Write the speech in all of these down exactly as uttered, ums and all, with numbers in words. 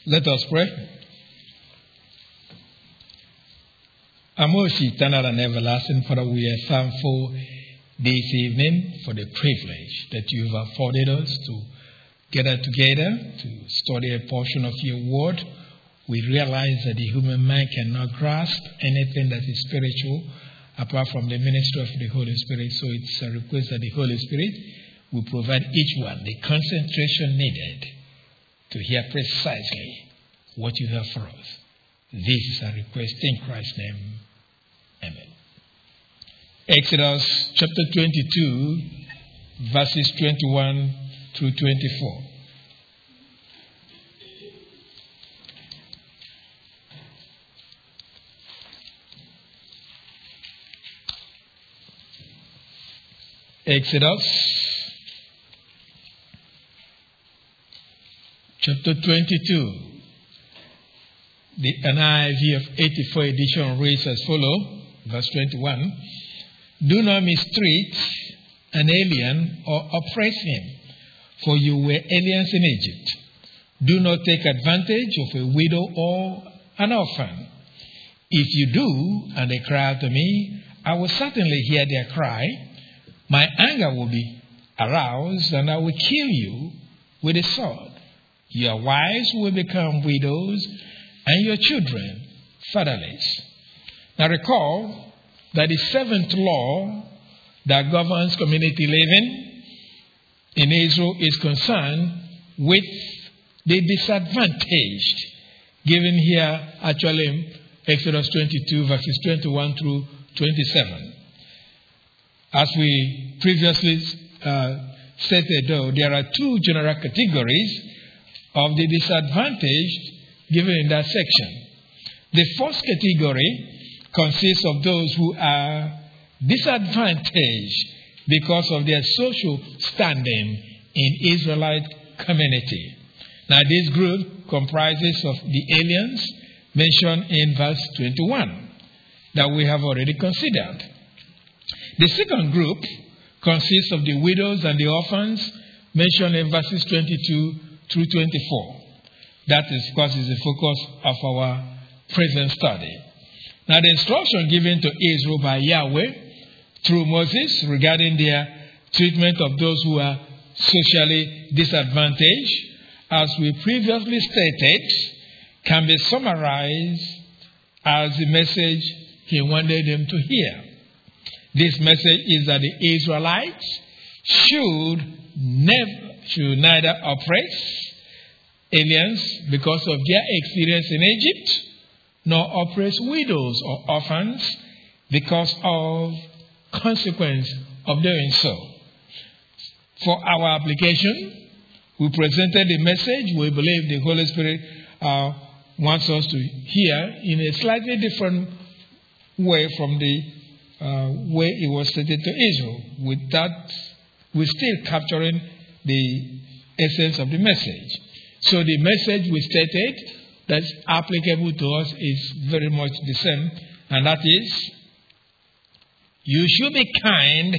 Let us pray. Our most eternal and everlasting Father, we are thankful this evening for the privilege that you have afforded us to gather together to study a portion of your word. We realize that the human mind cannot grasp anything that is spiritual apart from the ministry of the Holy Spirit. So it's a request that the Holy Spirit will provide each one the concentration needed to hear precisely what you have for us. This is a request in Christ's name. Amen. Exodus chapter twenty-two, verses twenty-one through twenty-four. Exodus chapter twenty-two. The N I V of eighty-four edition reads as follows, verse twenty-one. Do not mistreat an alien or oppress him, for you were aliens in Egypt. Do not take advantage of a widow or an orphan. If you do, and they cry out to me, I will certainly hear their cry. My anger will be aroused, and I will kill you with a sword. Your wives will become widows, and your children fatherless. Now recall that the seventh law that governs community living in Israel is concerned with the disadvantaged, given here actually in Exodus twenty-two, verses twenty-one through twenty-seven. As we previously uh, stated, though, there are two general categories of the disadvantaged given in that section. The first category consists of those who are disadvantaged because of their social standing in Israelite community. Now, this group comprises of the aliens mentioned in verse twenty-one that we have already considered. The second group consists of the widows and the orphans mentioned in verses twenty-two through twenty-four. That is, of course, is the focus of our present study. Now, the instruction given to Israel by Yahweh through Moses regarding their treatment of those who are socially disadvantaged, as we previously stated, can be summarized as the message he wanted them to hear. This message is that the Israelites should never, should neither oppress aliens because of their experience in Egypt, nor oppress widows or orphans because of consequence of doing so. For our application, we presented the message we believe the Holy Spirit uh, wants us to hear in a slightly different way from the uh, way it was stated to Israel. With that, we're still capturing the essence of the message. So the message we stated that's applicable to us is very much the same, and that is, you should be kind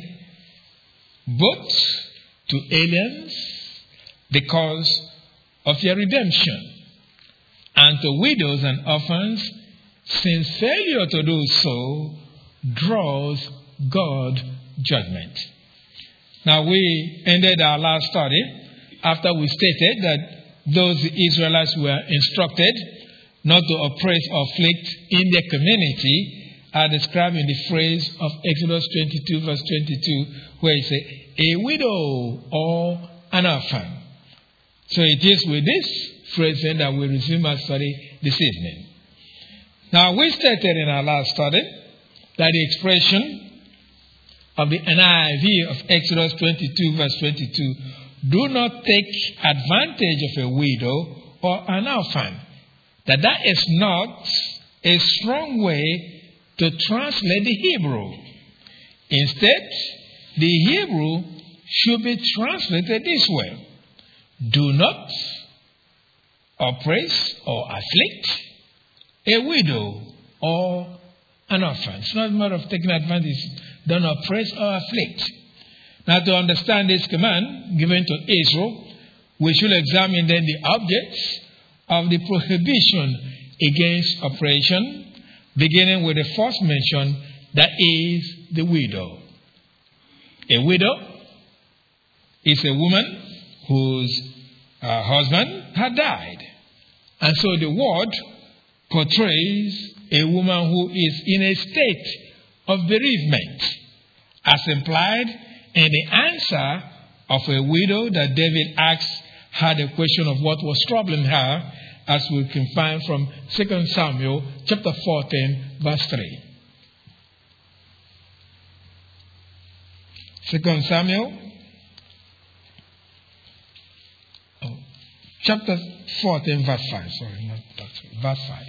both to aliens because of your redemption, and to widows and orphans, since failure to do so draws God's judgment. Now, we ended our last study after we stated that those Israelites were instructed not to oppress or afflict in their community are described in the phrase of Exodus twenty-two, verse twenty-two, where it says, a widow or an orphan. So it is with this phrase then that we resume our study this evening. Now, we stated in our last study that the expression of the N I V of Exodus twenty-two, verse twenty-two, do not take advantage of a widow or an orphan, that that is not a strong way to translate the Hebrew. Instead, the Hebrew should be translated this way: do not oppress or afflict a widow or an orphan. It's not a matter of taking advantage. Don't oppress or afflict. Now, to understand this command given to Israel, we should examine then the objects of the prohibition against oppression, beginning with the first mention, that is the widow. A widow is a woman whose uh, husband had died. And so the word portrays a woman who is in a state of bereavement, as implied in the answer of a widow that David asked her the question of what was troubling her, as we can find from Second Samuel chapter fourteen, verse three. Second Samuel oh, chapter fourteen, verse five. Sorry, not that, verse five.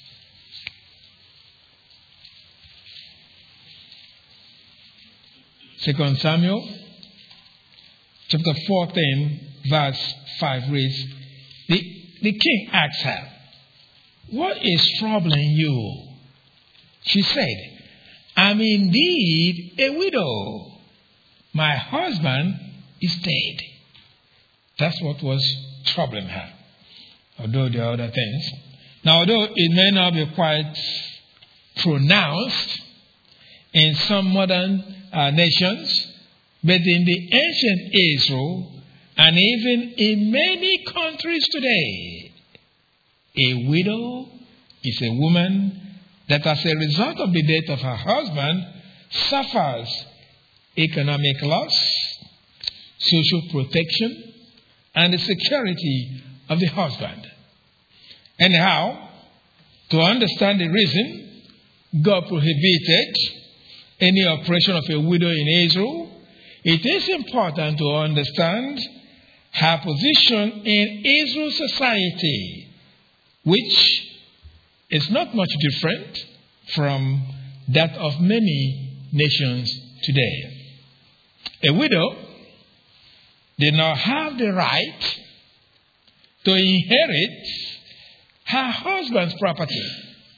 Second Samuel chapter fourteen, verse five reads, the, the king asked her, "What is troubling you?" She said, "I'm indeed a widow. My husband is dead." That's what was troubling her, although there are other things. Now, although it may not be quite pronounced in some modern uh, nations, but in the ancient Israel, and even in many countries today, a widow is a woman that, as a result of the death of her husband, suffers economic loss, social protection, and the security of the husband. Anyhow, to understand the reason God prohibited any oppression of a widow in Israel, it is important to understand her position in Israel's society, which is not much different from that of many nations today. A widow did not have the right to inherit her husband's property,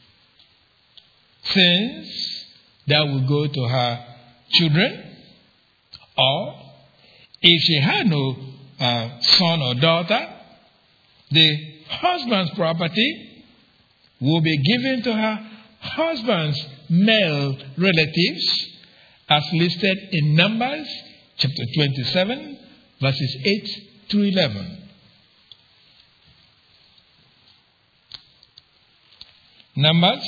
since that would go to her children, or if she had no uh, son or daughter, the husband's property will be given to her husband's male relatives, as listed in Numbers chapter twenty-seven, verses eight to eleven. Numbers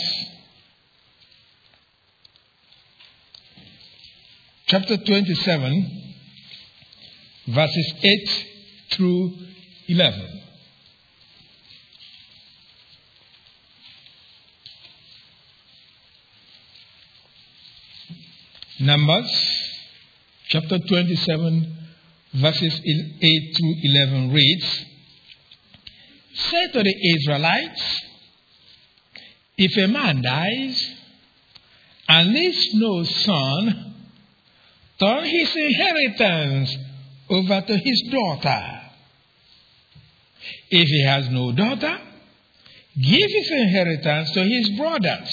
chapter twenty-seven, verses eight through eleven. Numbers chapter twenty-seven, verses eight through eleven reads, "Say to the Israelites, if a man dies and leaves no son, turn his inheritance over to his daughter. If he has no daughter, give his inheritance to his brothers.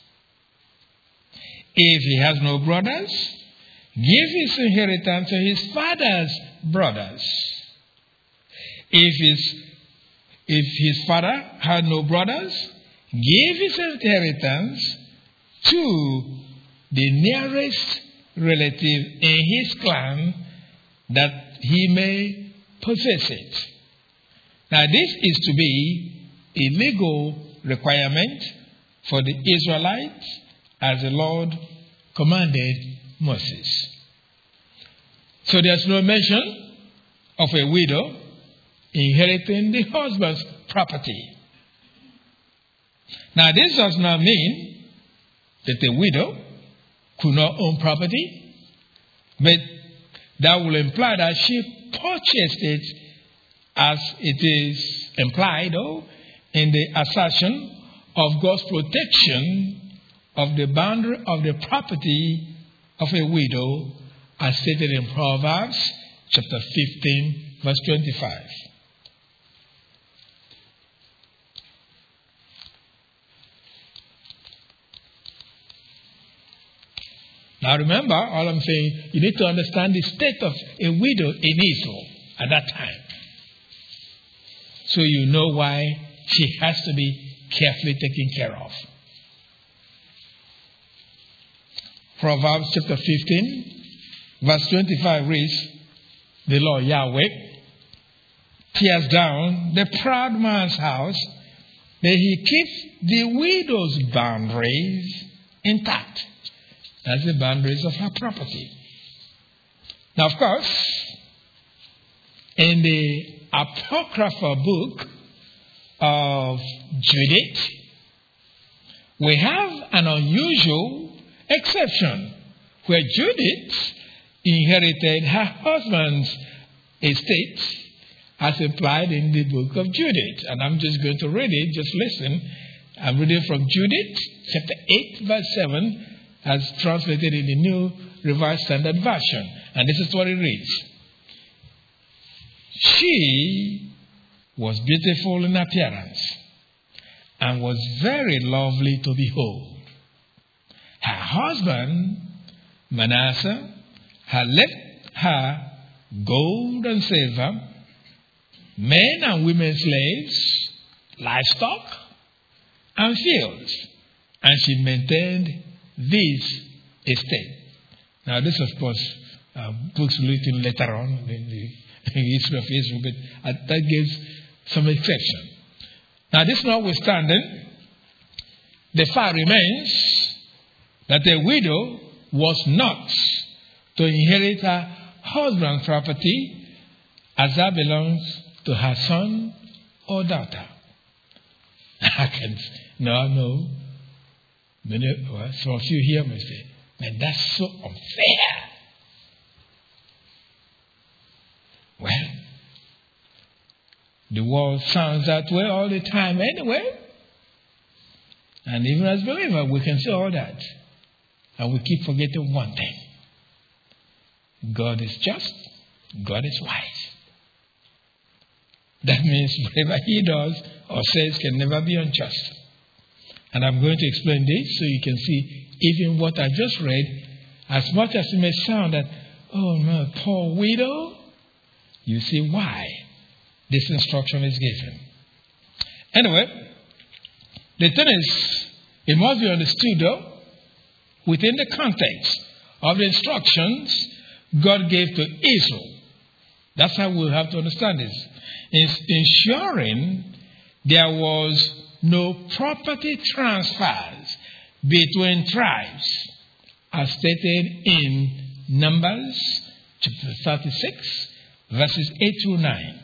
If he has no brothers, give his inheritance to his father's brothers. If his, if his father had no brothers, give his inheritance to the nearest relative in his clan, that he may possess it." Now, this is to be a legal requirement for the Israelites, as the Lord commanded Moses. So there's no mention of a widow inheriting the husband's property. Now, this does not mean that a widow could not own property, but that will imply that she purchased it, as it is implied oh, in the assertion of God's protection of the boundary of the property of a widow, as stated in Proverbs chapter fifteen, verse twenty-five. Now remember, all I'm saying, you need to understand the state of a widow in Israel at that time, so you know why she has to be carefully taken care of. Proverbs chapter fifteen, verse twenty-five reads, "The Lord Yahweh tears down the proud man's house, but he keeps the widow's boundaries intact." That's the boundaries of her property. Now, of course, in the apocryphal book of Judith, we have an unusual exception where Judith inherited her husband's estate as implied in the book of Judith. And I'm just going to read it. Just listen. I'm reading from Judith, chapter eight, verse seven, as translated in the New Revised Standard Version. And this is what it reads. She was beautiful in appearance and was very lovely to behold. Her husband, Manasseh, had left her gold and silver, men and women slaves, livestock, and fields, and she maintained this estate. Now, this, of course, uh, books written later on in the, in the history of Israel, but uh, that gives some exception. Now, this notwithstanding, the fact remains that the widow was not to inherit her husband's property, as that belongs to her son or daughter. I can no, no. Many, well, some of you here may say, "Man, that's so unfair." Well, the world sounds that way all the time anyway. And even as believers, we can say all that. And we keep forgetting one thing. God is just. God is wise. That means whatever he does or says can never be unjust. And I'm going to explain this so you can see even what I just read, as much as it may sound that, oh no, poor widow, you see why this instruction is given. Anyway, the thing is, it must be understood though, within the context of the instructions God gave to Israel. That's how we'll have to understand this. It's ensuring there was no property transfers between tribes, as stated in Numbers chapter thirty-six, verses eight through nine.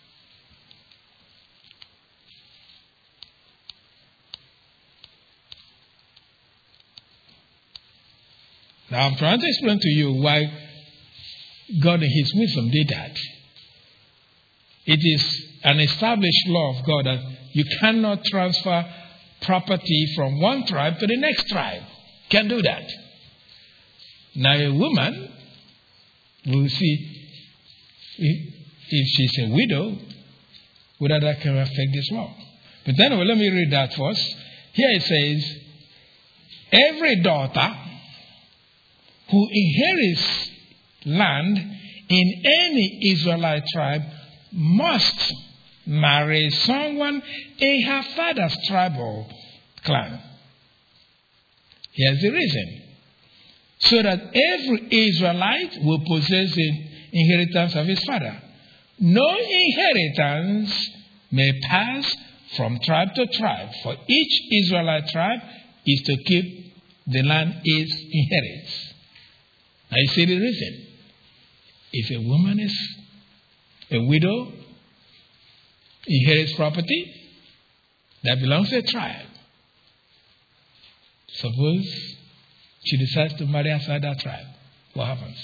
Now, I'm trying to explain to you why God in his wisdom did that. It is an established law of God that you cannot transfer property from one tribe to the next tribe. Can't do that. Now, a woman, we'll see if, if she's a widow, whether that can affect this law. But anyway, let me read that first. Here it says, every daughter who inherits land in any Israelite tribe must marry someone in her father's tribal clan. Here's the reason. So that every Israelite will possess the inheritance of his father. No inheritance may pass from tribe to tribe, for each Israelite tribe is to keep the land it inherits. Now you see the reason. If a woman is a widow, inherits property that belongs to a tribe. Suppose she decides to marry outside that tribe. What happens?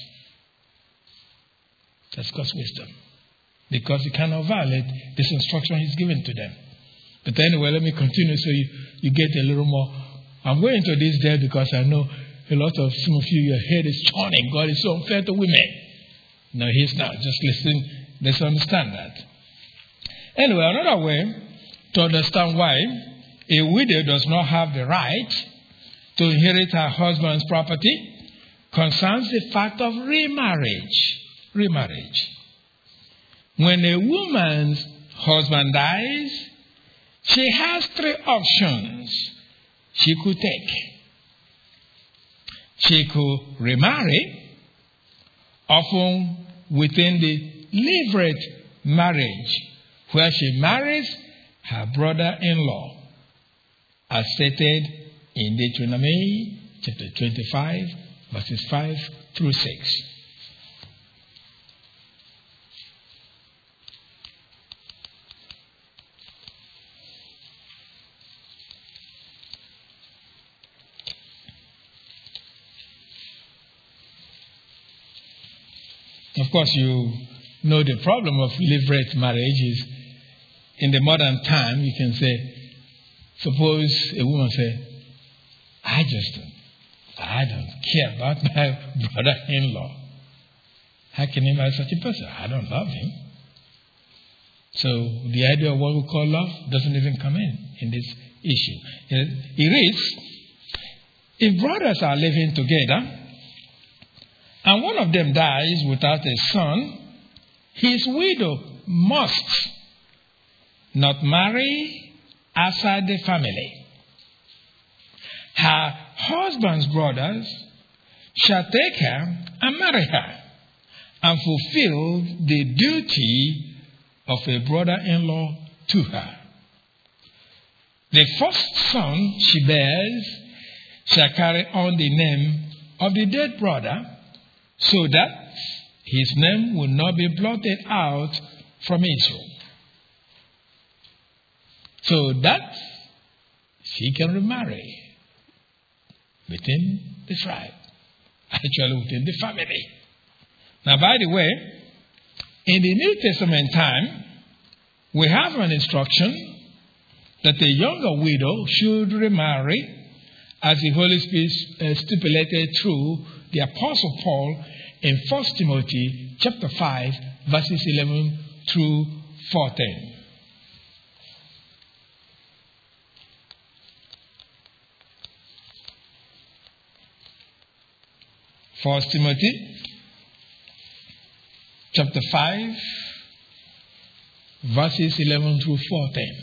That's God's wisdom. Because you cannot violate this instruction he's given to them. But anyway, let me continue so you, you get a little more. I'm going into this there because I know a lot of some of you, your head is churning. God is so unfair to women. No, he's not. Just listen. Let's understand that. Anyway, another way to understand why a widow does not have the right to inherit her husband's property concerns the fact of remarriage. Remarriage. When a woman's husband dies, she has three options she could take. She could remarry, often within the levirate marriage, where she marries her brother-in-law, as stated in Deuteronomy chapter twenty-five, verses five through six. Of course, you know the problem of levirate marriage is in the modern time, you can say, suppose a woman say, I just, I don't care about my brother-in-law. How can you marry such a person? I don't love him. So the idea of what we call love doesn't even come in in this issue. It reads, if brothers are living together, and one of them dies without a son, his widow must not marry outside the family. Her husband's brothers shall take her and marry her and fulfill the duty of a brother-in-law to her. The first son she bears shall carry on the name of the dead brother, so that his name will not be blotted out from Israel. So that she can remarry within the tribe, actually within the family. Now, by the way, in the New Testament time, we have an instruction that a younger widow should remarry, as the Holy Spirit stipulated through the Apostle Paul in First Timothy chapter five, verses eleven through fourteen. First Timothy chapter five, verses eleven through fourteen.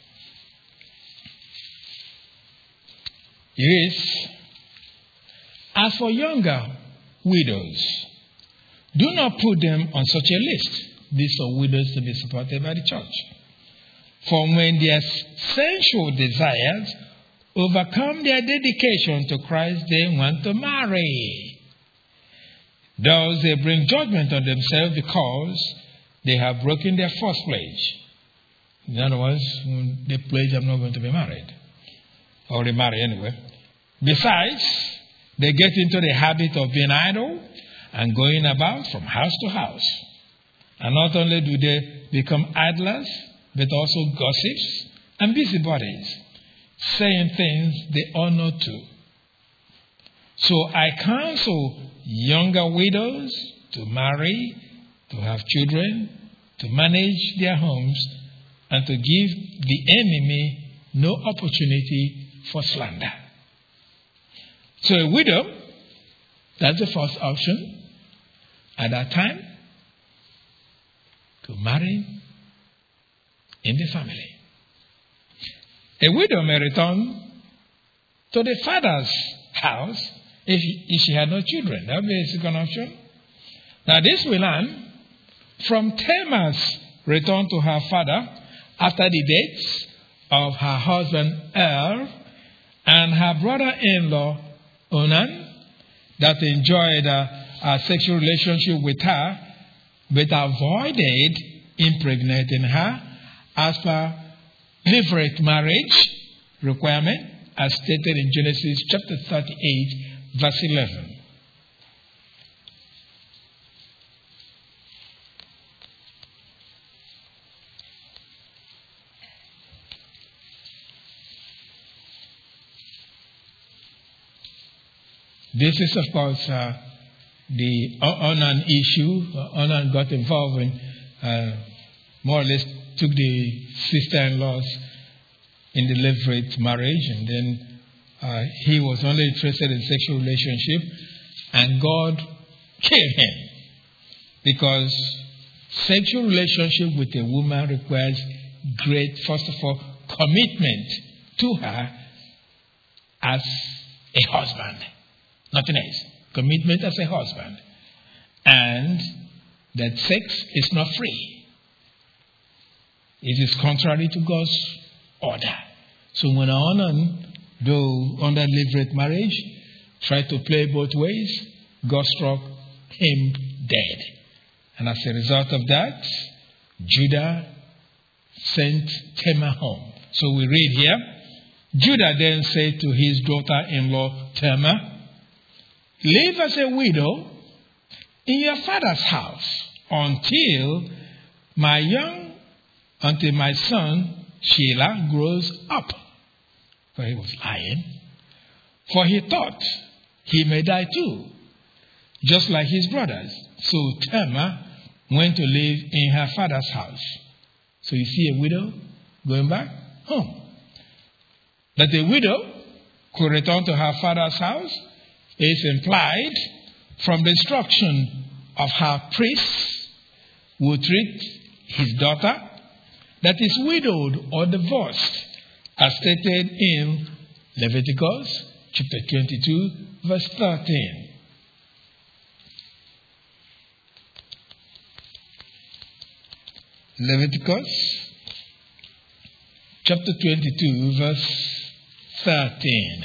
It is, as for younger widows, do not put them on such a list. These are widows to be supported by the church. For when their sensual desires overcome their dedication to Christ, they want to marry. Thus they bring judgment on themselves because they have broken their first pledge. In other words, they pledge, I'm not going to be married. Or remarry anyway. Besides, they get into the habit of being idle and going about from house to house. And not only do they become idlers, but also gossips and busybodies, saying things they ought not to. So I counsel younger widows to marry, to have children, to manage their homes, and to give the enemy no opportunity for slander. So a widow, that's the first option at that time, to marry in the family. A widow may return to the father's house if, if she had no children. That would be a second option. Now this will learn from Tamar's return to her father after the death of her husband Er and her brother-in-law Onan, that enjoyed a, a sexual relationship with her, but avoided impregnating her as per levirate marriage requirement, as stated in Genesis chapter thirty-eight, verse eleven. This is, of course, uh, the Onan issue. Onan got involved in, uh, more or less took the sister-in-laws in the levirate marriage, and then uh, he was only interested in sexual relationship, and God killed him. Because sexual relationship with a woman requires great, first of all, commitment to her as a husband. Nothing else. Commitment as a husband. And that sex is not free. It is contrary to God's order. So when Onan, though under levirate marriage, tried to play both ways, God struck him dead. And as a result of that, Judah sent Tamar home. So we read here, Judah then said to his daughter-in-law Tamar, live as a widow in your father's house until my young, until my son Shelah grows up. For he was lying. For he thought he may die too, just like his brothers. So Tamar went to live in her father's house. So you see a widow going back home. That a widow could return to her father's house is implied from the instruction of her priest who treat his daughter that is widowed or divorced, as stated in Leviticus chapter twenty-two, verse thirteen. Leviticus chapter twenty-two, verse thirteen.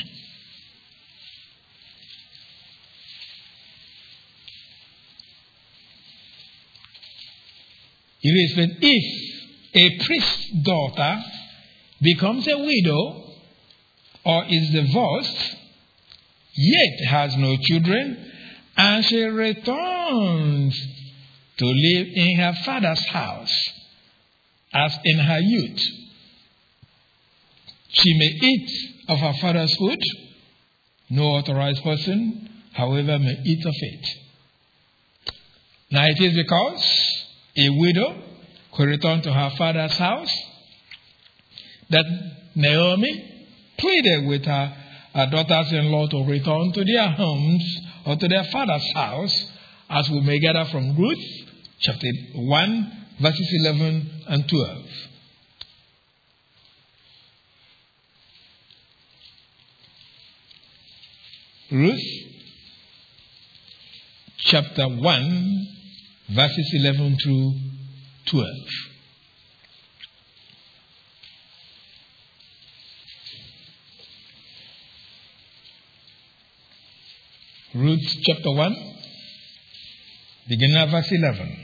It is that if a priest's daughter becomes a widow or is divorced, yet has no children, and she returns to live in her father's house as in her youth, she may eat of her father's food. No authorized person, however, may eat of it. Now it is because a widow could return to her father's house that Naomi pleaded with her, her daughters-in-law to return to their homes or to their father's house, as we may gather from Ruth chapter one, verses eleven and twelve. Ruth chapter one, verses eleven through twelve. Ruth chapter one, beginning at verse eleven.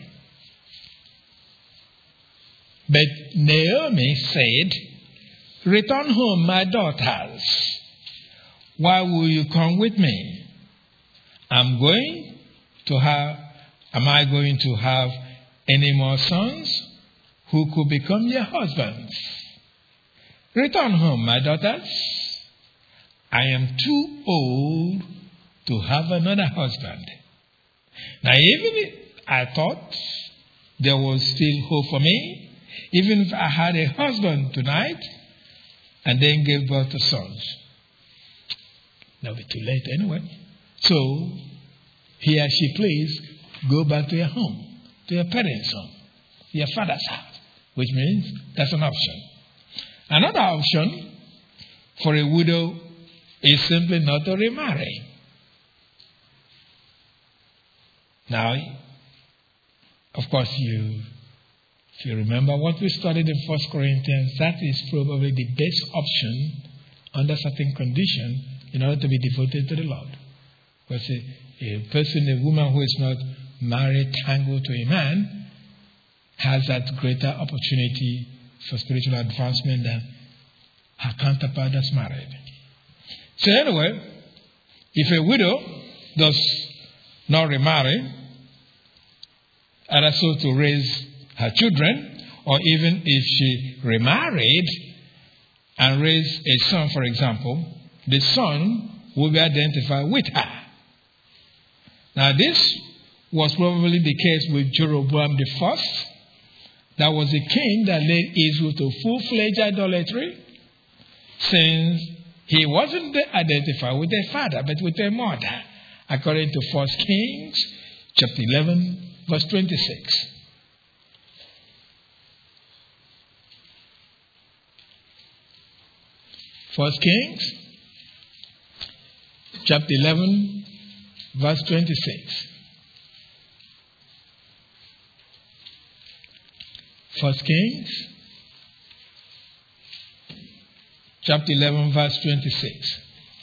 But Naomi said, return home, my daughters. Why will you come with me? I'm going to have, am I going to have any more sons who could become your husbands? Return home, my daughters. I am too old to have another husband. Now, even if I thought there was still hope for me, even if I had a husband tonight and then gave birth to sons, that would be too late anyway. So, he or she, please go back to your home, to your parents' home, your father's house, which means that's an option. Another option for a widow is simply not to remarry. Now, of course, you, if you remember what we studied in First Corinthians, that is probably the best option under certain conditions in order to be devoted to the Lord. Because a, a person, a woman who is not married, tangled to a man, has that greater opportunity for spiritual advancement than her counterpart that's married. So anyway, if a widow does not remarry, either so to raise her children, or even if she remarried and raised a son, for example, the son will be identified with her. Now this was probably the case with Jeroboam the First. That was the king that led Israel to full-fledged idolatry, since he wasn't identified with a father, but with a mother, according to First Kings chapter eleven, verse twenty-six. First Kings, chapter eleven, verse twenty-six. First Kings, chapter eleven, verse twenty-six.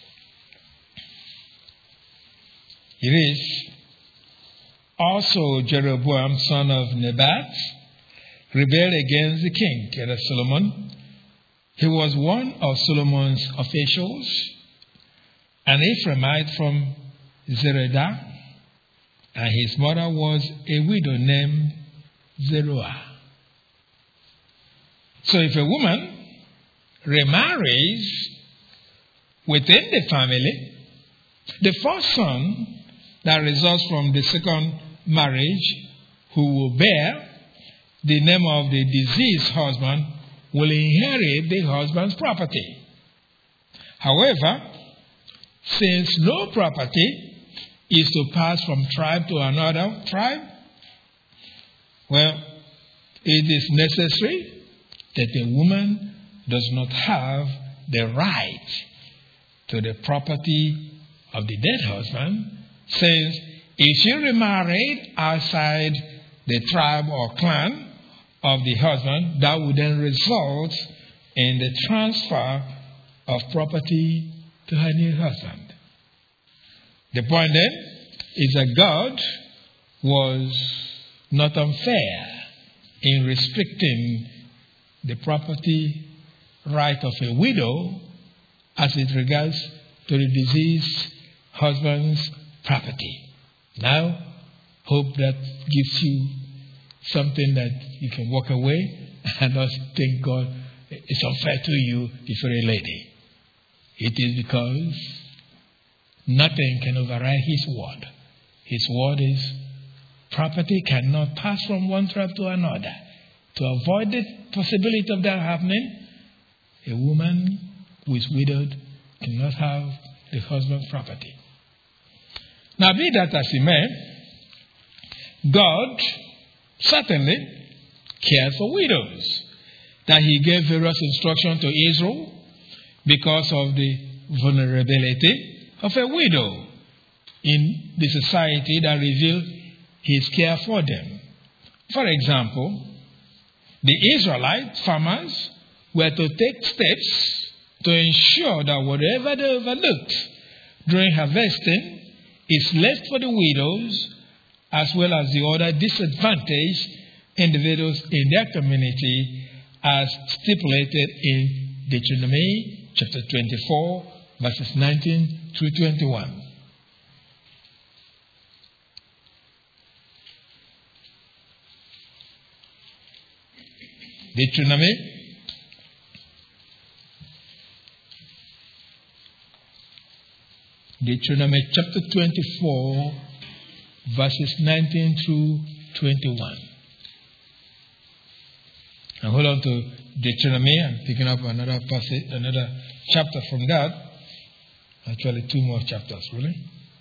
It is, also Jeroboam, son of Nebat, rebelled against the king, that is Solomon. He was one of Solomon's officials, an Ephraimite from Zeredah, and his mother was a widow named Zeruah. So if a woman remarries within the family, the first son that results from the second marriage, who will bear the name of the deceased husband, will inherit the husband's property. However, since no property is to pass from tribe to another tribe, well, it is necessary that the woman does not have the right to the property of the dead husband, since if she remarried outside the tribe or clan of the husband, that would then result in the transfer of property to her new husband. The point then is that God was not unfair in restricting the property right of a widow as it regards to the deceased husband's property. Now, hope that gives you something that you can walk away and not think God is unfair to you if you're a lady. It is because nothing can override His word. His word is property cannot pass from one tribe to another. To avoid the possibility of that happening, a woman who is widowed cannot have the husband's property. Now, be that as it may, God certainly cares for widows, that He gave various instructions to Israel because of the vulnerability of a widow in the society that revealed His care for them. For example, the Israelite farmers were to take steps to ensure that whatever they overlooked during harvesting is left for the widows as well as the other disadvantaged individuals in their community, as stipulated in Deuteronomy chapter twenty-four, verses nineteen through twenty-one. Deuteronomy Deuteronomy chapter twenty-four, verses nineteen through twenty-one. And hold on to Deuteronomy. I'm picking up another passage, another chapter from that. Actually, two more chapters, really.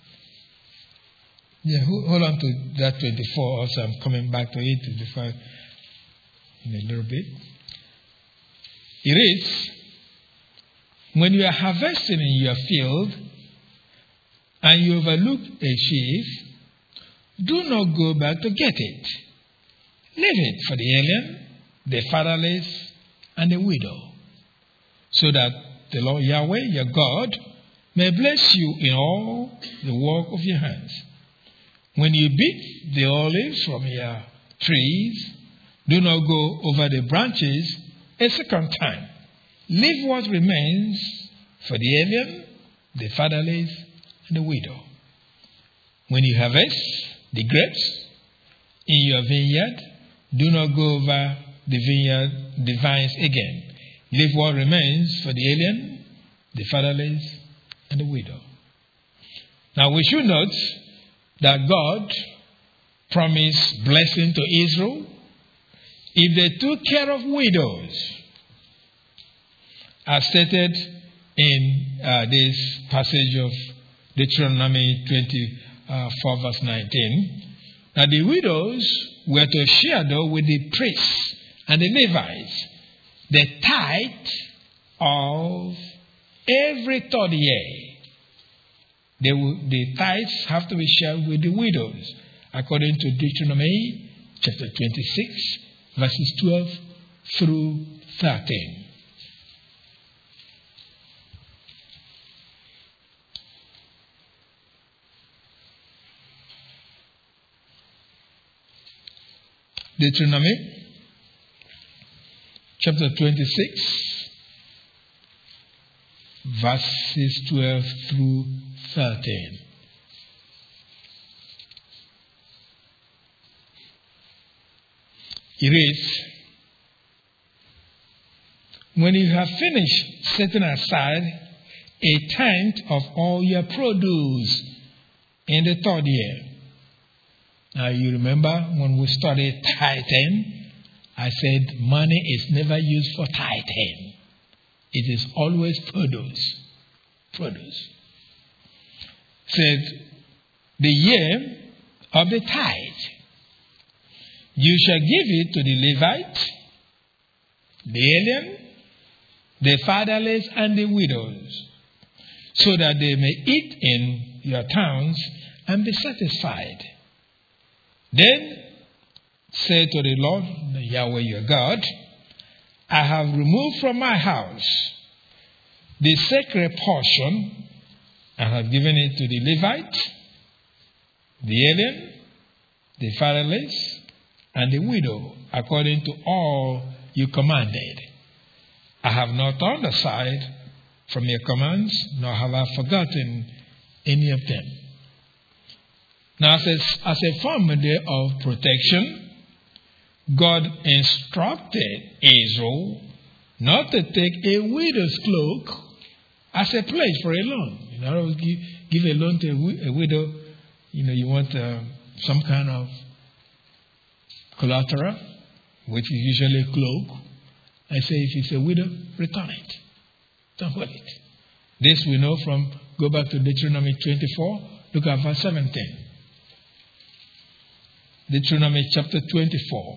Yeah, hold on to that twenty-four. Also, I'm coming back to it twenty-five in a little bit. It is, when you are harvesting in your field and you overlook a sheaf, do not go back to get it. Leave it for the alien, the fatherless, and the widow, so that the Lord Yahweh, your God, may bless you in all the work of your hands. When you beat the olives from your trees, do not go over the branches a second time. Leave what remains for the alien, the fatherless, and the widow. When you harvest the grapes in your vineyard, do not go over the vineyard, the vines again. Leave what remains for the alien, the fatherless, and the widow. Now we should note that God promised blessing to Israel if they took care of widows, as stated in uh, this passage of Deuteronomy twenty-four, verse nineteen. Now the widows were to share, though, with the priests and the Levites the tithe of every third year, they will, the tithes have to be shared with the widows, according to Deuteronomy chapter twenty-six, verses twelve through thirteen. Deuteronomy chapter twenty-six, verses twelve through thirteen. It reads, when you have finished setting aside a tenth of all your produce in the third year. Now you remember when we studied tithing, I said money is never used for tithing. It is always produce. Produce. Said, the year of the tithe, you shall give it to the Levite, the alien, the fatherless, and the widows, so that they may eat in your towns and be satisfied. Then say to the Lord, Yahweh your God, I have removed from my house the sacred portion, and have given it to the Levite, the alien, the fatherless, and the widow, according to all you commanded. I have not turned aside from your commands, nor have I forgotten any of them. Now, as a, as a form of protection, God instructed Israel not to take a widow's cloak as a pledge for a loan. In other words, give, give a loan to a, a widow. You know, you want uh, some kind of collateral, which is usually a cloak. I say, if it's a widow, return it. Don't hold it. This we know from, go back to Deuteronomy twenty-four, look at verse seventeen. Deuteronomy chapter twenty-four.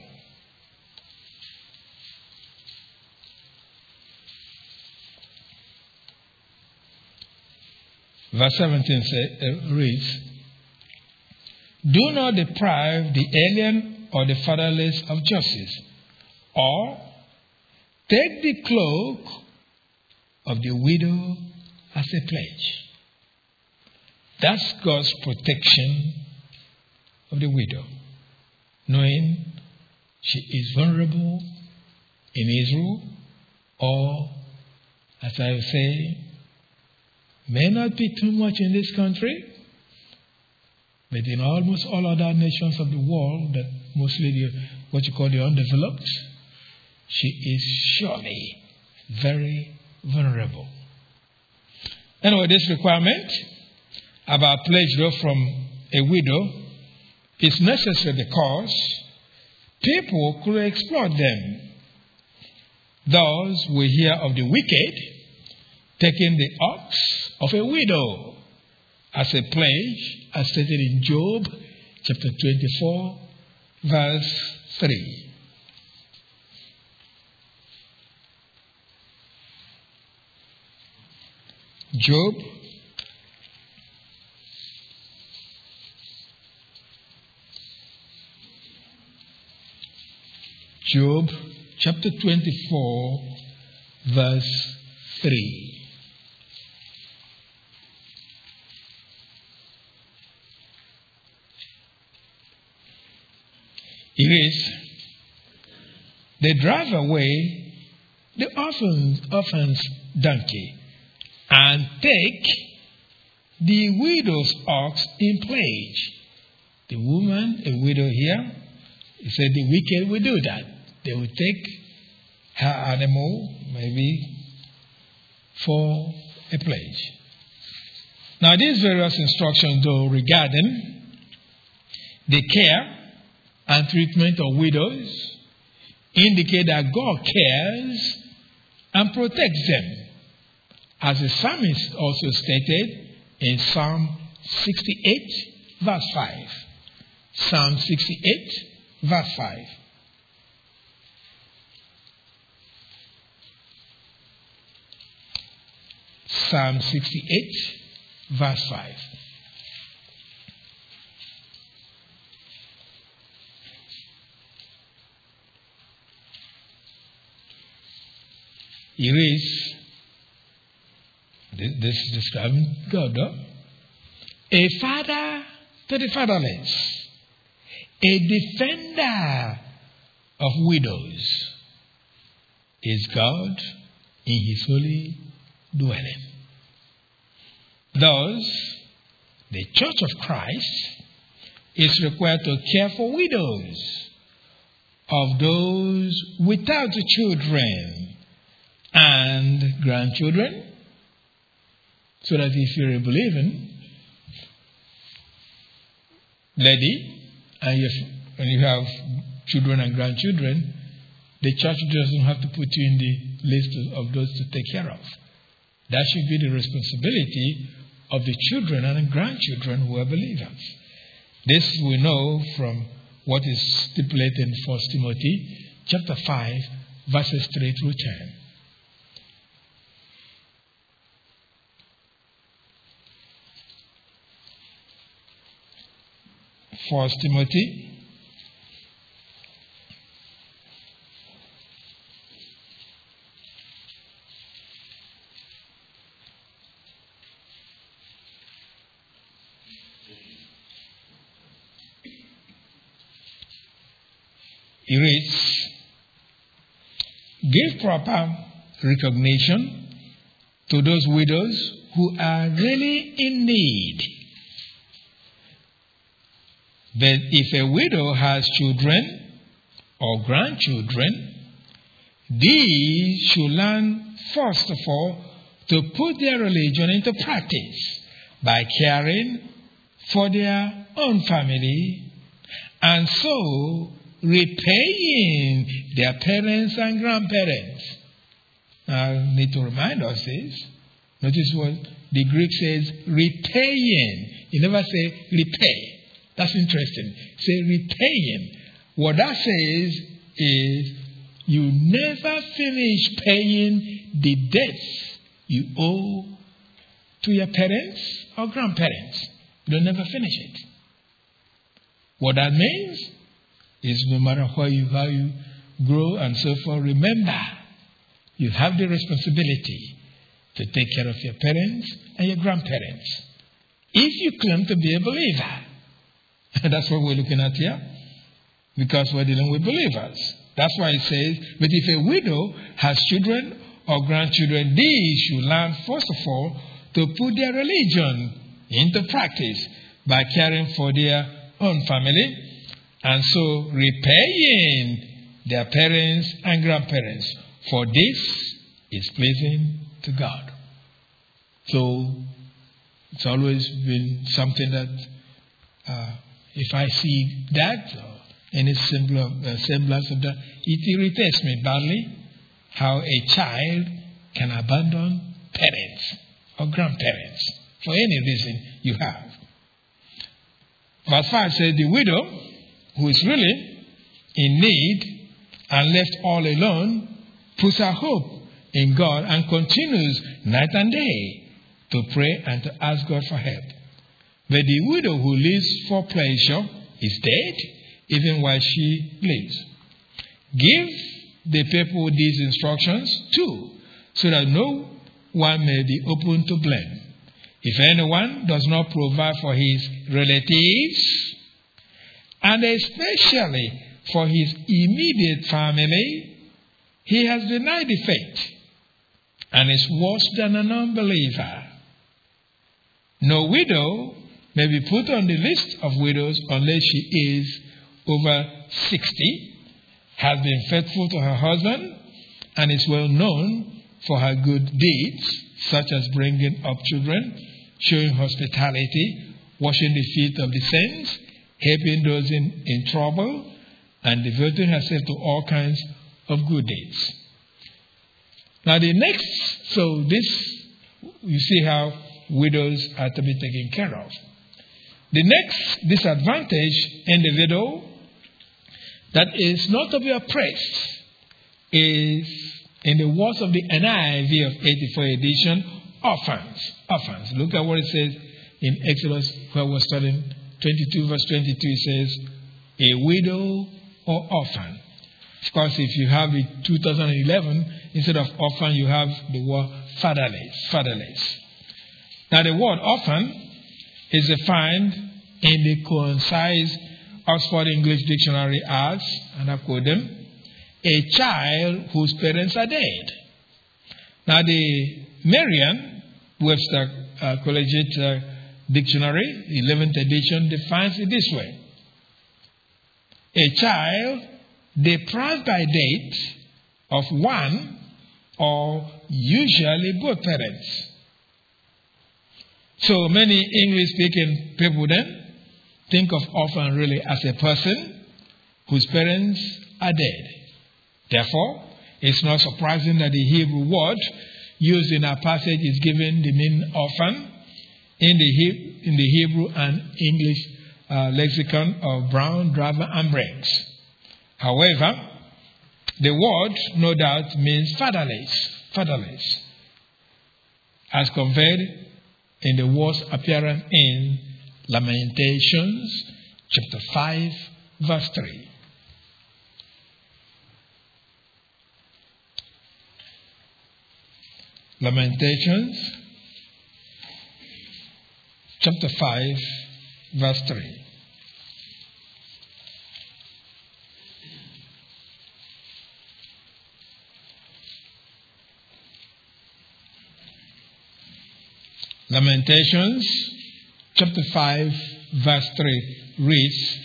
Verse seventeen say, uh, reads, do not deprive the alien or the fatherless of justice, or take the cloak of the widow as a pledge. That's God's protection of the widow, knowing she is vulnerable in Israel, or, as I say, may not be too much in this country, but in almost all other nations of the world, that mostly the, what you call the undeveloped, she is surely very vulnerable. Anyway, this requirement about pledge from a widow is necessary because people could exploit them. Thus, we hear of the wicked taking the ox of a widow as a pledge, as stated in Job chapter twenty-four, verse three. Job Job chapter twenty-four, verse three. It is, they drive away the orphan's, orphan's donkey and take the widow's ox in pledge. The woman, a widow here, he said the wicked will do that. They will take her animal, maybe, for a pledge. Now, these various instructions, though, regarding the care and treatment of widows, indicate that God cares and protects them, as the psalmist also stated in Psalm sixty-eight, verse five. Psalm sixty-eight, verse five. Psalm sixty-eight, verse five. He reads, this is describing God, though. A father to the fatherless, a defender of widows, is God in his holy dwelling. Thus, the Church of Christ is required to care for widows of those without children and grandchildren, so that if you're a believing lady and you, and you have children and grandchildren, the church doesn't have to put you in the list of those to take care of. That should be the responsibility of the children and grandchildren who are believers. This we know from what is stipulated in First Timothy chapter five, verses three through ten. First Timothy He reads, give proper recognition to those widows who are really in need. But if a widow has children or grandchildren, these should learn, first of all, to put their religion into practice by caring for their own family and so repaying their parents and grandparents. Now, I need to remind us this. Notice what the Greek says, repaying. You never say repay. That's interesting. Say repaying. What that says is you never finish paying the debts you owe to your parents or grandparents. You'll never finish it. What that means is no matter how you, how you grow and so forth, remember, you have the responsibility to take care of your parents and your grandparents. If you claim to be a believer, that's what we're looking at here, because we're dealing with believers. That's why it says, but if a widow has children or grandchildren, these should learn, first of all, to put their religion into practice by caring for their own family and so repaying their parents and grandparents. For this is pleasing to God. So it's always been something that uh, if I see that or any semblance, uh, semblance of that, it irritates me badly how a child can abandon parents or grandparents for any reason you have. Verse five says, the widow who is really in need and left all alone puts her hope in God and continues night and day to pray and to ask God for help. But the widow who lives for pleasure is dead even while she lives. Give the people these instructions too, so that no one may be open to blame. If anyone does not provide for his relatives, and especially for his immediate family, he has denied the faith and is worse than an unbeliever. No widow may be put on the list of widows unless she is over sixty, has been faithful to her husband, and is well known for her good deeds, such as bringing up children, showing hospitality, washing the feet of the saints, helping those in, in trouble, and devoting herself to all kinds of good deeds. Now the next, so this, you see how widows are to be taken care of. The next disadvantage in the widow that is not to be oppressed is, in the words of the N I V of eighty-four edition, orphans. Orphans. Look at what it says in Exodus, where we're studying twenty-two, verse twenty-two. It says, a widow or orphan. Of course, if you have it two thousand eleven, instead of orphan, you have the word fatherless. Fatherless. Now, the word orphan is defined in the concise Oxford English Dictionary as, and I quote them, a child whose parents are dead. Now, the Merriam-Webster uh, Collegiate uh, Dictionary, eleventh edition, defines it this way. A child deprived by death of one or usually both parents. So many English-speaking people then think of orphan really as a person whose parents are dead. Therefore, it's not surprising that the Hebrew word used in our passage is given the meaning orphan in the, he- in the Hebrew and English uh, lexicon of Brown, Driver, and Briggs. However, the word, no doubt, means fatherless, fatherless, as conveyed in the word's appearance in Lamentations, chapter five, verse three. Lamentations, chapter five, verse three. Lamentations, chapter five, verse three reads,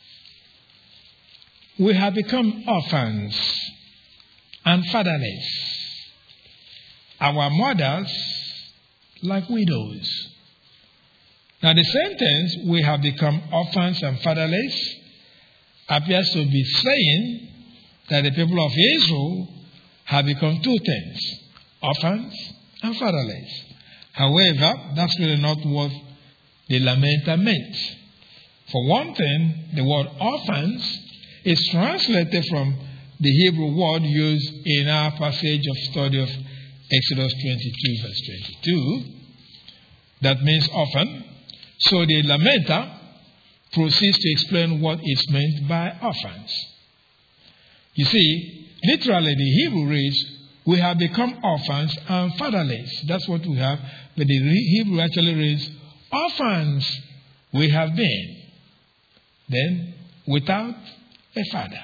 we have become orphans and fatherless, our mothers like widows. Now the sentence, we have become orphans and fatherless, appears to be saying that the people of Israel have become two things, orphans and fatherless. However, that's really not what the lamenter meant. For one thing, the word orphans is translated from the Hebrew word used in our passage of study of Exodus twenty-two, verse twenty-two. That means orphan. So the lamenter proceeds to explain what is meant by orphans. You see, literally the Hebrew reads, we have become orphans and fatherless. That's what we have. But the Hebrew actually reads, orphans we have been. Then, without a father.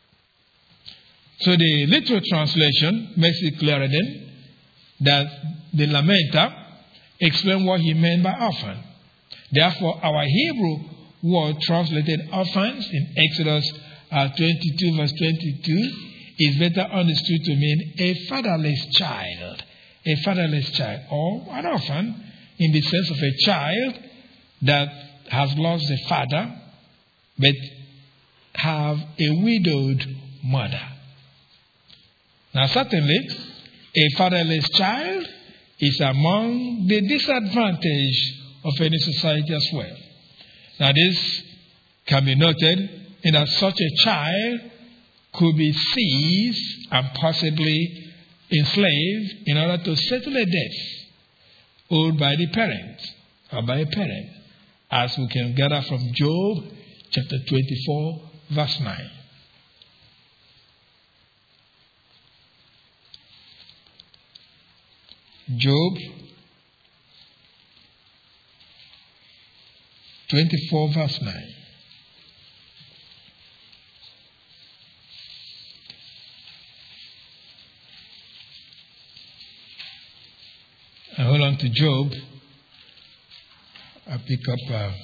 So the literal translation makes it clearer then that the lamenter explained what he meant by orphan. Therefore, our Hebrew word translated orphans in Exodus uh, twenty-two, verse twenty-two, is better understood to mean a fatherless child. A fatherless child, or an orphan, in the sense of a child that has lost a father, but have a widowed mother. Now, certainly, a fatherless child is among the disadvantaged of any society as well. Now, this can be noted in that such a child could be seized and possibly enslaved in order to settle a debt owed by the parent or by a parent, as we can gather from Job chapter twenty-four, verse nine. Job twenty-four, verse nine. I hold on to Job. I pick up a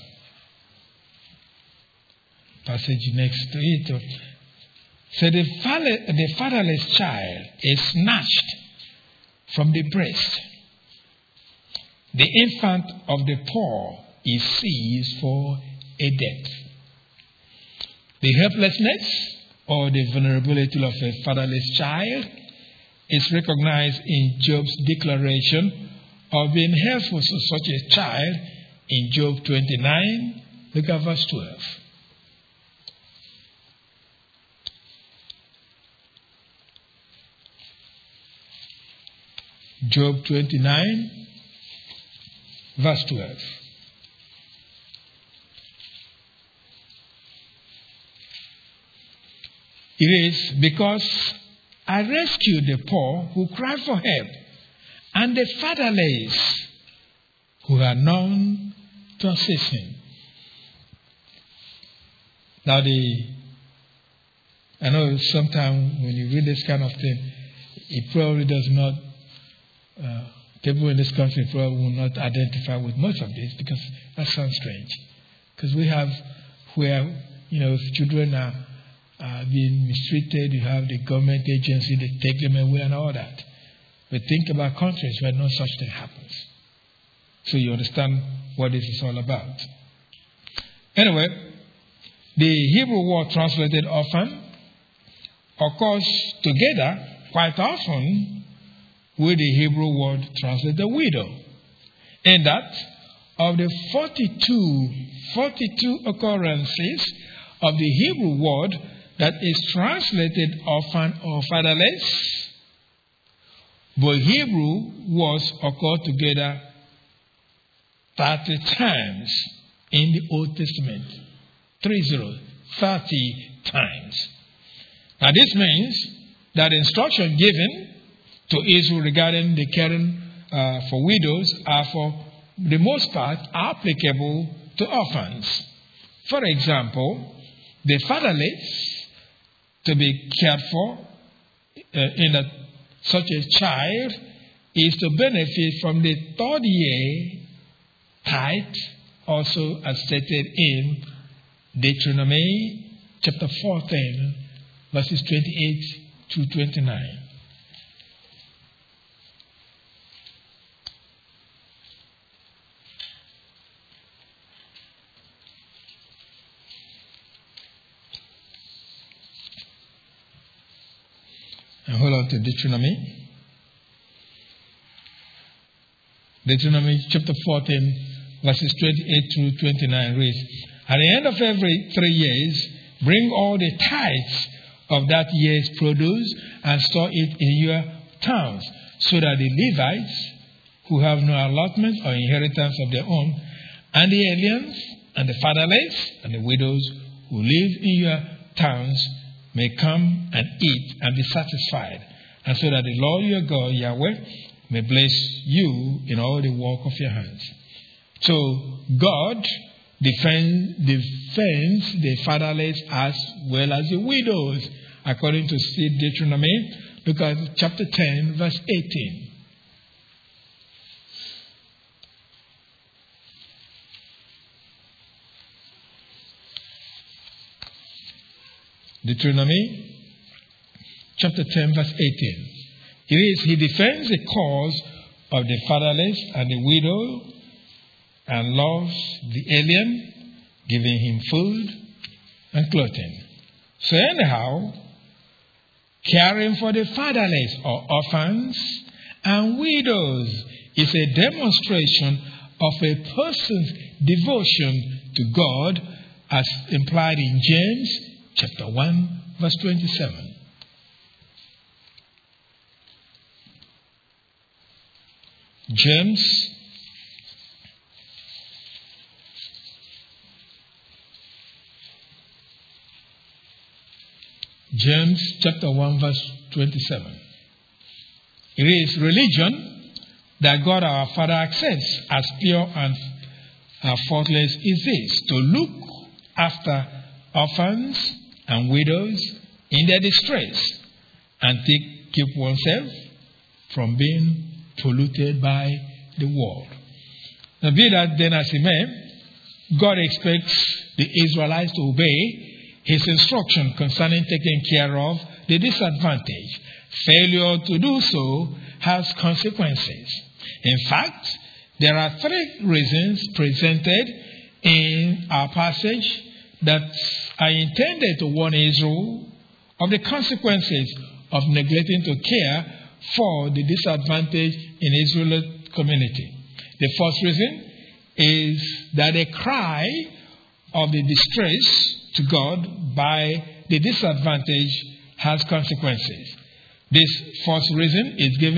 passage next to it. So the, father, the fatherless child is snatched from the breast. The infant of the poor is seized for a debt. The helplessness or the vulnerability of a fatherless child is recognized in Job's declaration of being helpful to such a child in Job twenty-nine, look at verse twelve. Job twenty-nine, verse twelve. It is because I rescued the poor who cry for help, and the fatherless who had none to assist him. Now, the I know sometimes when you read this kind of thing, it probably does not, uh, people in this country probably will not identify with most of this because that sounds strange. Because we have where, you know, if children are uh, being mistreated, you have the government agency, they take them away and all that. But think about countries where no such thing happens. So you understand what this is all about. Anyway, the Hebrew word translated orphan occurs together quite often with the Hebrew word translated widow. In that, of the forty-two, forty-two occurrences of the Hebrew word that is translated orphan or fatherless, but Hebrew words occur together thirty times in the Old Testament. Three zero, thirty times. Now this means that instruction given to Israel regarding the caring uh, for widows are for the most part applicable to orphans. For example, the fatherless to be cared for uh, in a, such a child is to benefit from the third year tithe, also as stated in Deuteronomy chapter fourteen, verses twenty-eight to twenty-nine. And hold on to Deuteronomy. Deuteronomy chapter fourteen, verses twenty-eight to twenty-nine reads, at the end of every three years, bring all the tithes of that year's produce and store it in your towns, so that the Levites, who have no allotment or inheritance of their own, and the aliens, and the fatherless, and the widows who live in your towns may come and eat and be satisfied, and so that the Lord your God, Yahweh, may bless you in all the work of your hands. So God defends, defends the fatherless as well as the widows, according to Deuteronomy. Look at chapter ten, verse eighteen. Deuteronomy chapter ten, verse eighteen. It is, he defends the cause of the fatherless and the widow, and loves the alien, giving him food and clothing. So anyhow, caring for the fatherless or orphans and widows is a demonstration of a person's devotion to God, as implied in James chapter one, verse twenty-seven. James James chapter one, verse twenty-seven. It is religion that God our Father accepts as pure and uh, faultless is this: to look after orphans and widows in their distress, and take, keep oneself from being polluted by the world. Now, be that then as it may, God expects the Israelites to obey his instruction concerning taking care of the disadvantaged. Failure to do so has consequences. In fact, there are three reasons presented in our passage that are intended to warn Israel of the consequences of neglecting to care for the disadvantaged in Israelite community. The first reason is that a cry of the distress to God by the disadvantaged has consequences. This first reason is given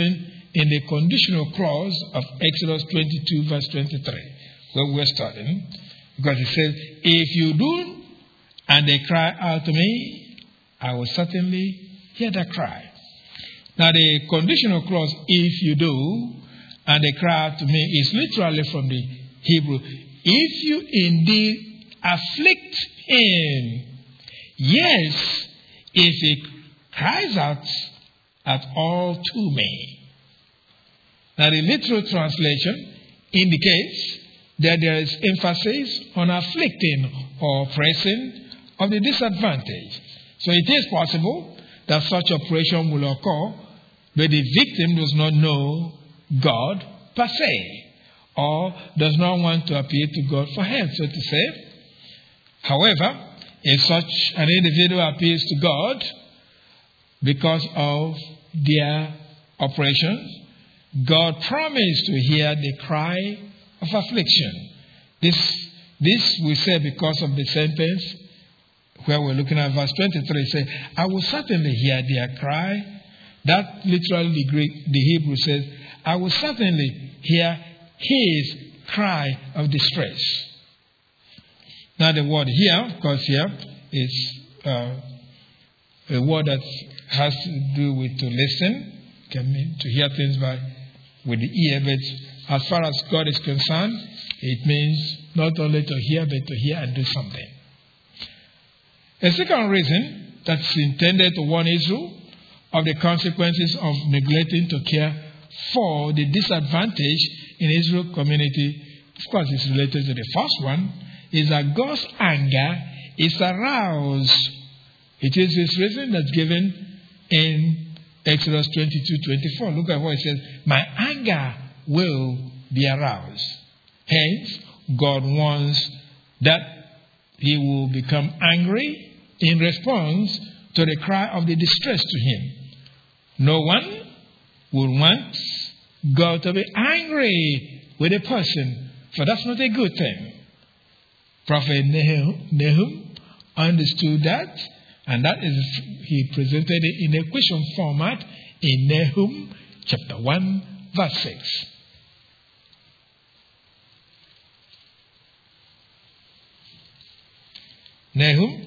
in the conditional clause of Exodus twenty-two, verse twenty-three, where we're starting. Because it says, if you do, and they cry out to me, I will certainly hear their cry. Now the conditional clause, if you do, and they cry out to me, is literally from the Hebrew. If you indeed afflict him, yes, if he cries out at all to me. Now the literal translation indicates that there is emphasis on afflicting or oppressing of the disadvantaged. So it is possible that such operation will occur, but the victim does not know God per se, or does not want to appeal to God for help, so to say. However, if such an individual appeals to God because of their operations, God promised to hear the cry of affliction. This, this we say because of the sentence where we're looking at verse twenty-three, say, I will certainly hear their cry. That literally the Greek, the Hebrew says, I will certainly hear his cry of distress. Now the word here, of course here, is uh, a word that has to do with to listen, can mean to hear things by with the ear, but as far as God is concerned, it means not only to hear, but to hear and do something. A second reason that's intended to warn Israel of the consequences of neglecting to care for the disadvantaged in Israel's community, of course it's related to the first one, is that God's anger is aroused. It is this reason that's given in Exodus twenty-two twenty-four. Look at what it says. My anger will be aroused. Hence, God wants that he will become angry in response to the cry of the distress to him. No one would want God to be angry with a person, for that's not a good thing. Prophet Nahum, Nahum understood that, and that is, he presented it in a question format in Nahum chapter one, verse six. Nahum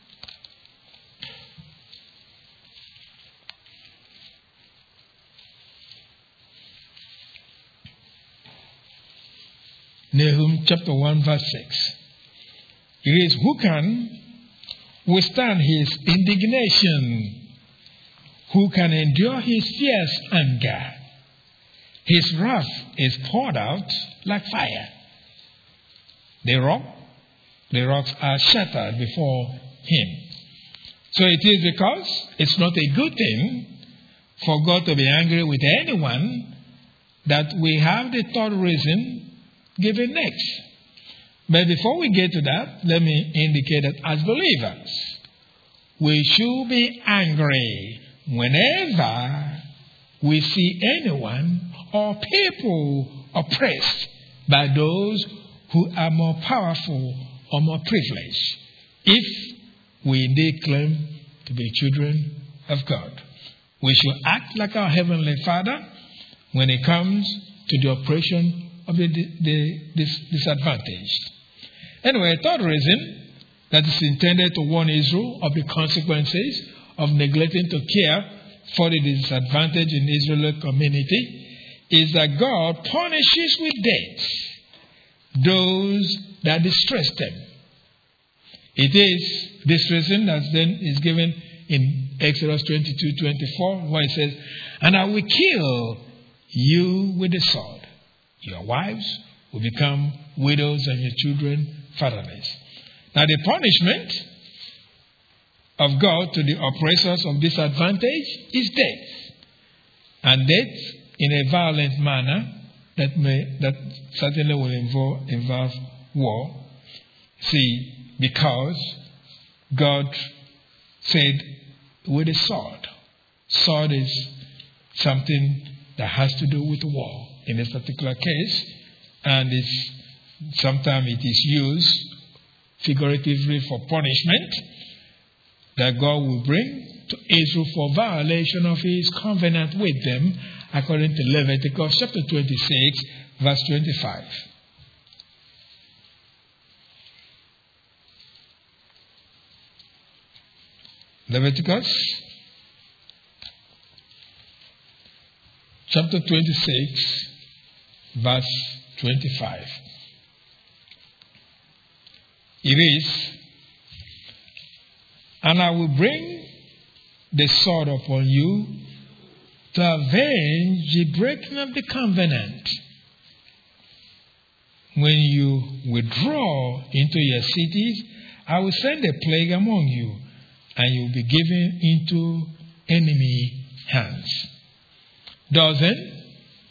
Nahum chapter one, verse six. It is, who can withstand his indignation? Who can endure his fierce anger? His wrath is poured out like fire. The rock, the rocks are shattered before him. So it is because it's not a good thing for God to be angry with anyone that we have the third reason given next. But before we get to that, let me indicate that as believers, we should be angry whenever we see anyone or people oppressed by those who are more powerful or more privileged, if we indeed claim to be children of God. We should act like our Heavenly Father when it comes to the oppression of the, the, the this disadvantaged. Anyway, a third reason that is intended to warn Israel of the consequences of neglecting to care for the disadvantaged in the Israeli community is that God punishes with death those that distress them. It is this reason that then is given in Exodus twenty-two twenty-four, where it says, and I will kill you with the sword. Your wives will become widows and your children fatherless. Now the punishment of God to the oppressors of disadvantage is death. And death in a violent manner that may that certainly will involve, involve war. See, because God said with a sword. Sword is something that has to do with war in this particular case, and it's sometimes it is used figuratively for punishment that God will bring to Israel for violation of his covenant with them according to Leviticus chapter twenty-six, verse twenty-five. Leviticus chapter twenty-six, verse twenty-five. It is, and I will bring the sword upon you to avenge the breaking of the covenant. When you withdraw into your cities, I will send a plague among you, and you will be given into enemy hands. Doesn't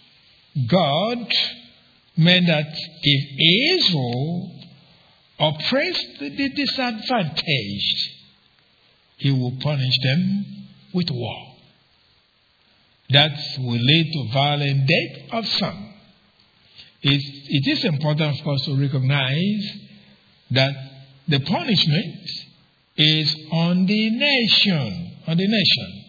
God mean that if Israel oppressed the disadvantaged, He will punish them with war? That will lead to violent death of some. It, it is important for us to recognize that the punishment is on the nation, on the nation.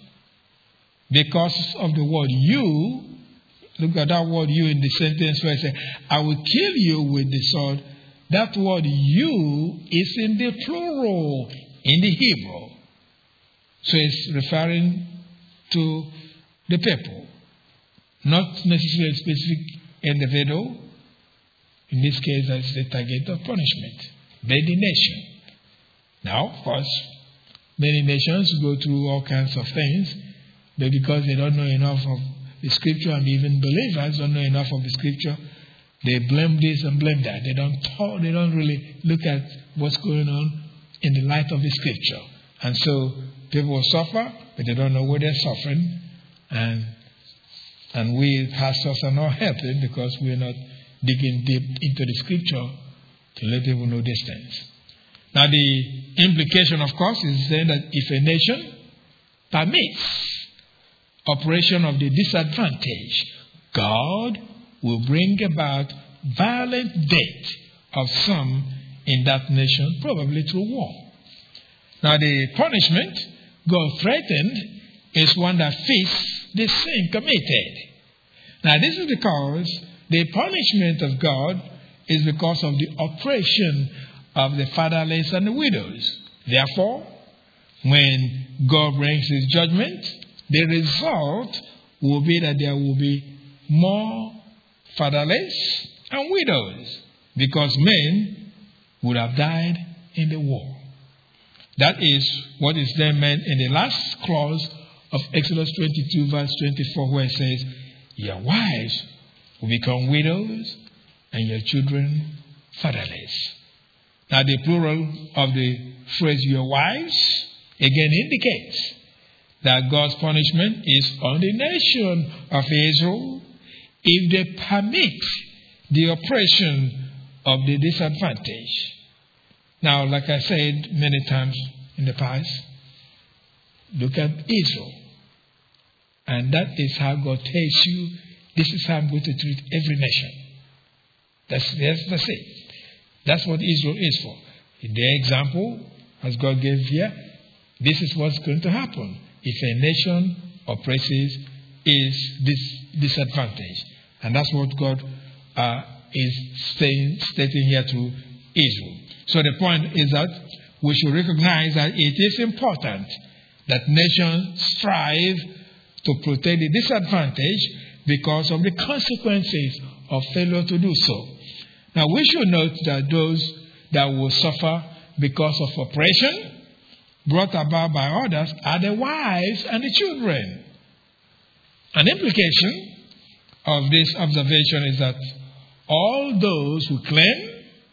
Because of the word you, look at that word you in the sentence where it says, I will kill you with the sword. That word you is in the plural in the Hebrew. So it's referring to the people, not necessarily a specific individual. In this case, that's the target of punishment, by the nation. Now, of course, many nations go through all kinds of things, but because they don't know enough of the scripture, and even believers don't know enough of the scripture, they blame this and blame that. They don't talk, they don't really look at what's going on in the light of the scripture. And so people suffer, but they don't know what they're suffering. And and we pastors are not helping because we're not digging deep into the scripture to let people know these things. Now the implication, of course, is saying that if a nation permits operation of the disadvantaged, God will bring about violent death of some in that nation, probably through war. Now the punishment God threatened is one that fits the sin committed. Now this is because the punishment of God is because of the oppression of the fatherless and the widows. Therefore, when God brings His judgment, the result will be that there will be more fatherless and widows, because men would have died in the war. That is what is then meant in the last clause of Exodus twenty-two, verse twenty-four, where it says, your wives will become widows and your children fatherless. Now the plural of the phrase your wives again indicates that God's punishment is on the nation of Israel if they permit the oppression of the disadvantaged. Now, like I said many times in the past, look at Israel. And that is how God tells you, this is how I'm going to treat every nation. That's, that's, that's it. That's what Israel is for. In their example, as God gave here, this is what's going to happen if a nation oppresses is this disadvantage. And that's what God uh, is staying, stating here to Israel. So the point is that we should recognize that it is important that nations strive to protect the disadvantaged because of the consequences of failure to do so. Now we should note that those that will suffer because of oppression brought about by others are the wives and the children. An implication of this observation is that all those who claim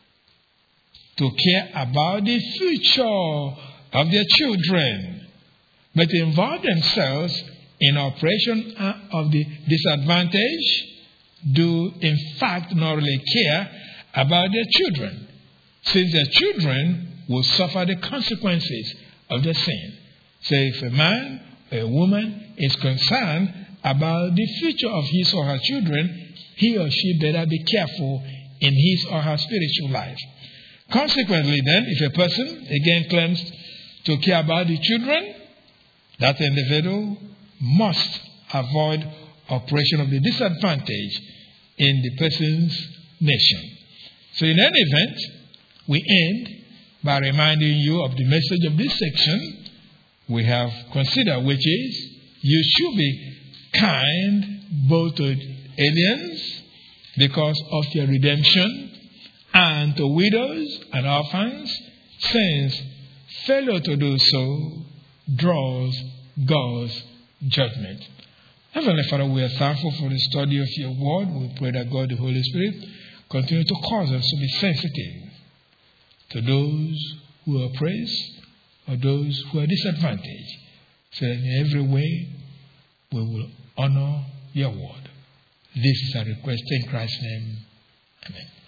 to care about the future of their children, but involve themselves in oppression of the disadvantaged, do in fact not really care about their children, since their children will suffer the consequences of their sin. So if a man or a woman is concerned about the future of his or her children, he or she better be careful in his or her spiritual life. Consequently then, if a person again claims to care about the children, that individual must avoid oppression of the disadvantaged in the person's nation. So in any event, we end by reminding you of the message of this section we have considered, which is you should be kind both to aliens because of your redemption and to widows and orphans, since failure to do so draws God's judgment. Heavenly Father, we are thankful for the study of your word. We pray that God, the Holy Spirit, continue to cause us to be sensitive to those who are oppressed or those who are disadvantaged, so that in every way we will honor your word. This is our request in Christ's name. Amen.